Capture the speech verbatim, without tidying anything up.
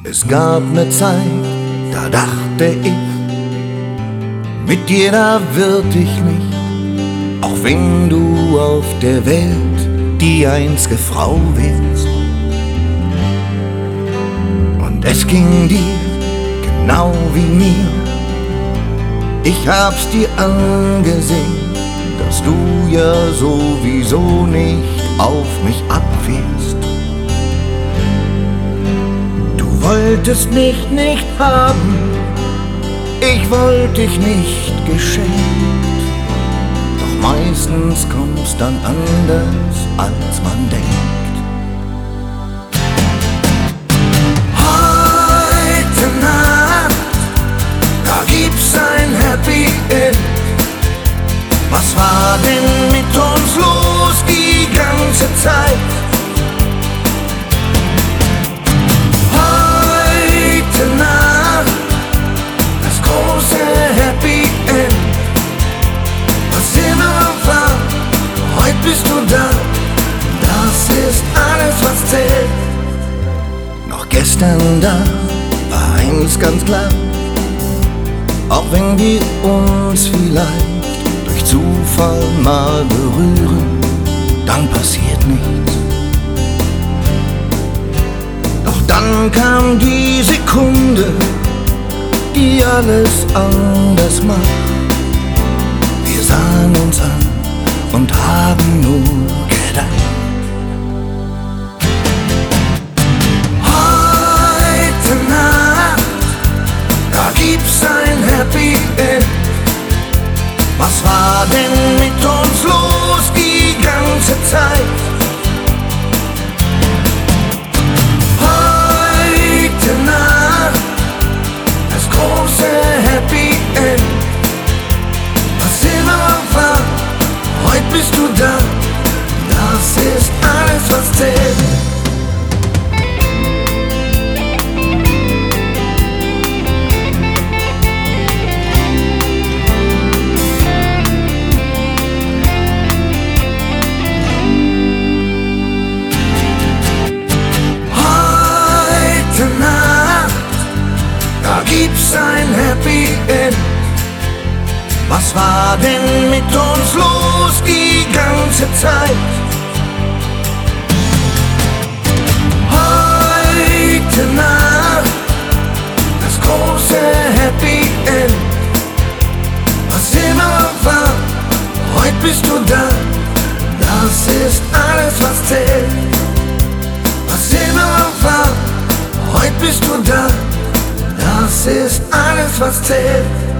Es gab ne Zeit, da dachte ich, mit dir da würd ich nicht, auch wenn du auf der Welt die einzige Frau wärst. Und es ging dir genau wie mir, ich hab's dir angesehen, dass du ja sowieso nicht auf mich abwählst. Du wolltest mich nicht haben, ich wollte dich nicht geschenkt. Doch meistens kommt's dann anders, als man denkt. Heute Nacht, da gibt's ein Happy End. Was war denn mit uns los die ganze Zeit? Heute Nacht, das große Happy End. Was immer war, heute bist du da. Das ist alles, was zählt. Noch gestern da war eins ganz klar, auch wenn wir uns vielleicht durch Zufall mal berühren, dann passiert nichts. Doch dann kam die Sekunde, die alles anders macht. Wir sahen uns an und haben nur gedacht. Heute Nacht, da gibt's ein Happy End. Was war denn mit uns los die ganze Zeit? Heute Nacht, das große Happy End. Was immer war, heute bist du da. Das ist alles, was zählt. Gibt's ein Happy End? Was war denn mit uns los die ganze Zeit? Heute Nacht, das große Happy End. Was immer war, heute bist du da. Das ist alles, was zählt. Was immer war, heute bist du da. Das ist alles, was zählt.